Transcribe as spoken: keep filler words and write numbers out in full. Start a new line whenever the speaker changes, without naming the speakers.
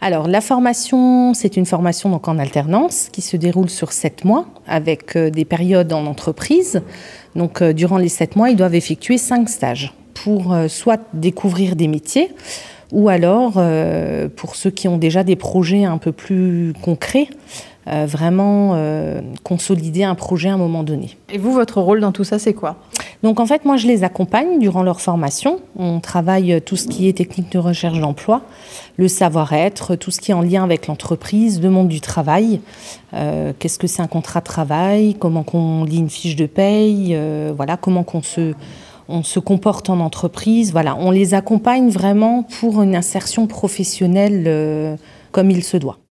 Alors, la formation, c'est une formation donc en alternance qui se déroule sur sept mois avec euh, des périodes en entreprise. Donc, euh, durant les sept mois, ils doivent effectuer cinq stages pour euh, soit découvrir des métiers ou alors, euh, pour ceux qui ont déjà des projets un peu plus concrets, euh, vraiment euh, consolider un projet à un moment donné.
Et vous, votre rôle dans tout ça, c'est quoi ?
Donc en fait, moi je les accompagne durant leur formation. On travaille tout ce qui est technique de recherche d'emploi, le savoir-être, tout ce qui est en lien avec l'entreprise, le monde du travail. Euh, qu'est-ce que c'est un contrat de travail ? Comment qu'on lit une fiche de paye ? euh, Voilà, comment qu'on se, on se comporte en entreprise. Voilà, on les accompagne vraiment pour une insertion professionnelle euh, comme il se doit.